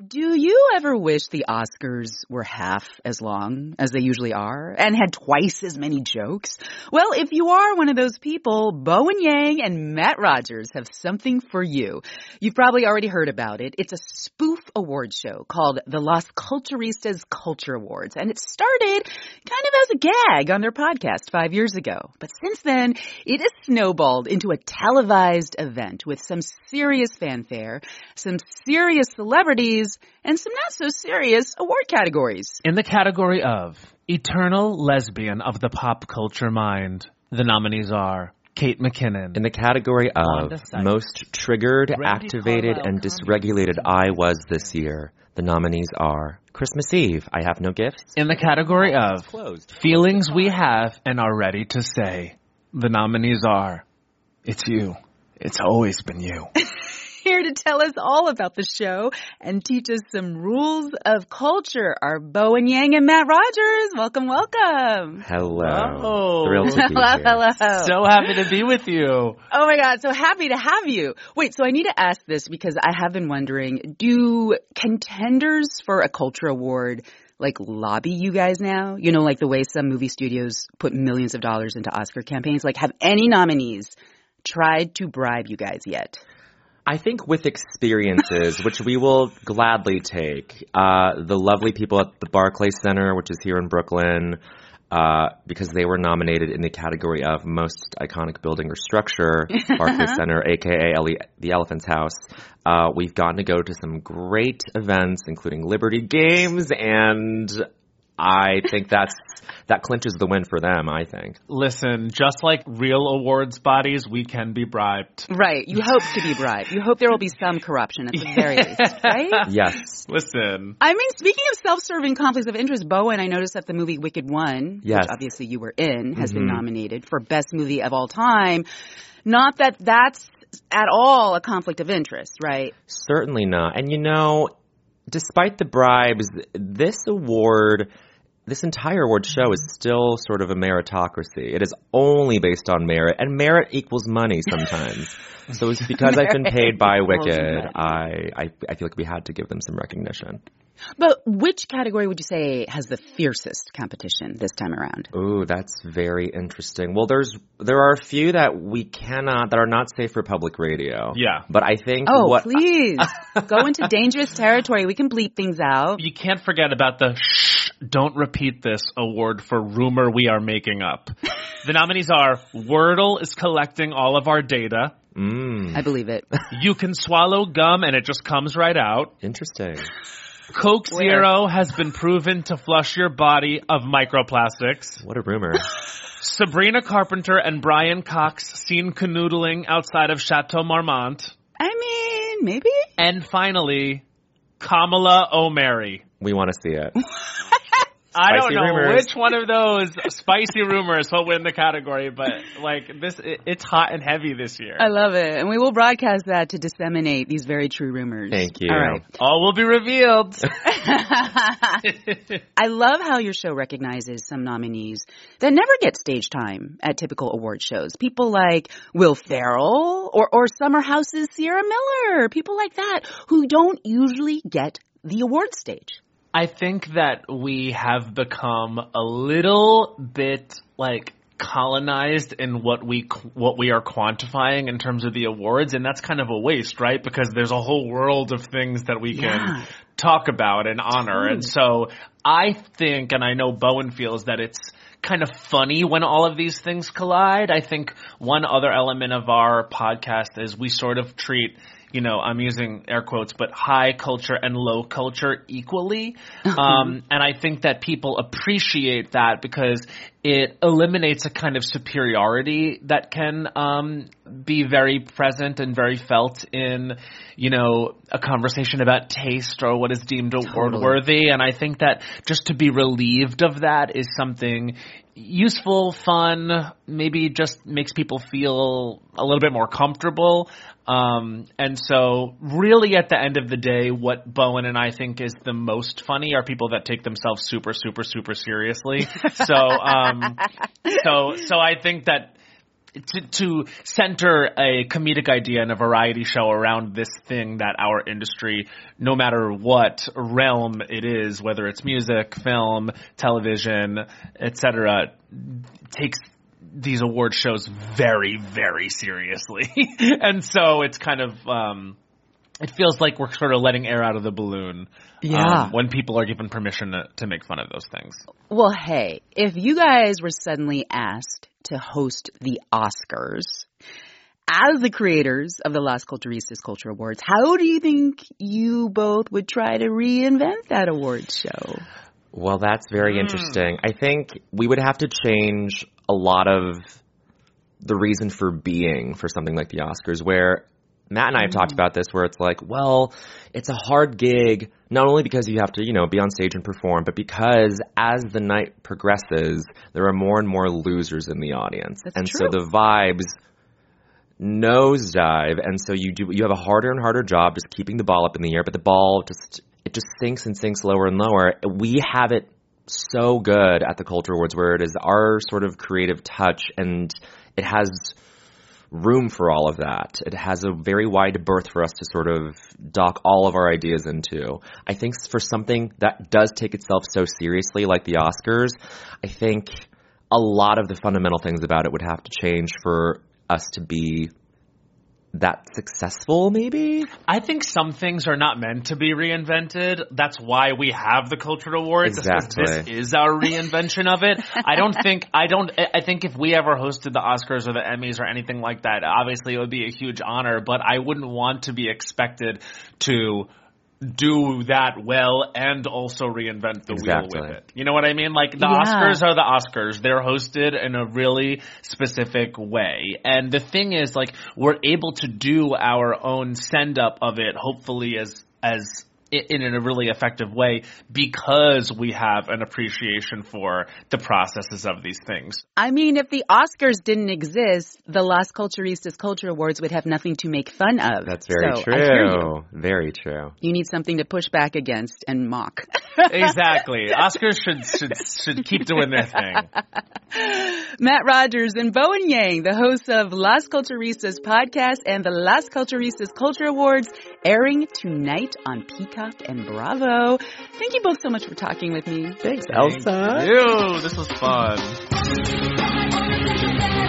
Do you ever wish the Oscars were half as long as they usually are and had twice as many jokes? Well, if you are one of those people, Bowen Yang and Matt Rogers have something for you. You've probably already heard about it. It's a spoof award show called the Las Culturistas Culture Awards, and it started kind of as a gag on their podcast 5 years ago. But since then, it has snowballed into a televised event with some serious fanfare, some serious celebrities, and some not so serious award categories. In the category of Eternal Lesbian of the Pop Culture Mind, the nominees are Kate McKinnon. In the category of Most Triggered, Activated, and Dysregulated I Was This Year, the nominees are Christmas Eve, I Have No Gifts. In the category of Feelings We Have and Are Ready to Say, the nominees are It's You. It's always been you. Here to tell us all about the show and teach us some rules of culture are Bowen Yang and Matt Rogers. Welcome, welcome. Hello. Thrilled to be here. Hello. So happy to be with you. Oh my God, so happy to have you. Wait, so I need to ask this because I have been wondering, do contenders for a culture award like lobby you guys now? You know, like the way some movie studios put millions of dollars into Oscar campaigns. Like, have any nominees tried to bribe you guys yet? I think with experiences, which we will gladly take, the lovely people at the Barclays Center, which is here in Brooklyn, because they were nominated in the category of Most Iconic Building or Structure, Barclays Center, a.k.a. the Elephant's House. We've gotten to go to some great events, including Liberty Games, and I think that clinches the win for them, I think. Listen, just like real awards bodies, we can be bribed. Right. You hope to be bribed. You hope there will be some corruption at the very least, right? Yes. Listen. I mean, speaking of self-serving conflicts of interest, Bowen, I noticed that the movie Wicked One, yes, which obviously you were in, has been nominated for Best Movie of All Time. Not that that's at all a conflict of interest, right? Certainly not. And you know, despite the bribes, this entire award show is still sort of a meritocracy. It is only based on merit, and merit equals money sometimes. So it's because I've been paid by Wicked, I feel like we had to give them some recognition. But which category would you say has the fiercest competition this time around? Ooh, that's very interesting. Well, there are a few that are not safe for public radio. Yeah. But I think please. Go into dangerous territory. We can bleep things out. You can't forget about the Don't Repeat This award for rumor we are making up. The nominees are Wordle is collecting all of our data. I believe it. You can swallow gum and it just comes right out. Interesting. Coke Zero has been proven to flush your body of microplastics. What a rumor. Sabrina Carpenter and Brian Cox seen canoodling outside of Chateau Marmont. I mean, maybe. And finally, Kamala O'Mary. We want to see it. I don't know rumors. which one of those spicy rumors will win the category, but like it's hot and heavy this year. I love it. And we will broadcast that to disseminate these very true rumors. Thank you. All right. All will be revealed. I love how your show recognizes some nominees that never get stage time at typical award shows. People like Will Ferrell or Summer House's Sierra Miller. People like that who don't usually get the award stage. I think that we have become a little bit like colonized in what we are quantifying in terms of the awards, and that's kind of a waste, right? Because there's a whole world of things that we can talk about and honor. And so I think, and I know Bowen feels that it's kind of funny when all of these things collide. I think one other element of our podcast is we sort of treat, you know, I'm using air quotes, but high culture and low culture equally. And I think that people appreciate that because it eliminates a kind of superiority that can be very present and very felt in, you know, a conversation about taste or what is deemed award-worthy. And I think that just to be relieved of that is something useful, fun, maybe just makes people feel a little bit more comfortable. And so really at the end of the day, what Bowen and I think is the most funny are people that take themselves super, super, super seriously. So I think that to center a comedic idea in a variety show around this thing that our industry, no matter what realm it is, whether it's music, film, television, etc., takes these award shows very, very seriously. And so it's kind of, it feels like we're sort of letting air out of the balloon. Yeah. When people are given permission to make fun of those things. Well, hey, if you guys were suddenly asked to host the Oscars as the creators of the Las Culturistas Culture Awards, how do you think you both would try to reinvent that award show? Well, that's very interesting. I think we would have to change a lot of the reason for being for something like the Oscars, where Matt and I have talked about this, where it's like, well, it's a hard gig, not only because you have to, be on stage and perform, but because as the night progresses, there are more and more losers in the audience. That's true. So the vibes nosedive, and so you have a harder and harder job just keeping the ball up in the air, but the ball just sinks and sinks lower and lower. We have it so good at the Culture Awards, where it is our sort of creative touch, and it has room for all of that. It has a very wide berth for us to sort of dock all of our ideas into. I think for something that does take itself so seriously like the Oscars, I think a lot of the fundamental things about it would have to change for us to be that successful, maybe? I think some things are not meant to be reinvented. That's why we have the Culture Awards. Exactly. This is our reinvention of it. I think if we ever hosted the Oscars or the Emmys or anything like that, obviously it would be a huge honor, but I wouldn't want to be expected to do that well and also reinvent the wheel with it. You know what I mean? Like, the Oscars are the Oscars. They're hosted in a really specific way. And the thing is, like, we're able to do our own send-up of it, hopefully as in a really effective way, because we have an appreciation for the processes of these things. I mean, if the Oscars didn't exist, the Las Culturistas Culture Awards would have nothing to make fun of. That's very true. I hear you. Very true. You need something to push back against and mock. Exactly. Oscars should keep doing their thing. Matt Rogers and Bowen Yang, the hosts of Las Culturistas podcast and the Las Culturistas Culture Awards, airing tonight on Peacock and Bravo. Thank you both so much for talking with me. Thanks, Elsa. Thank you. This was fun.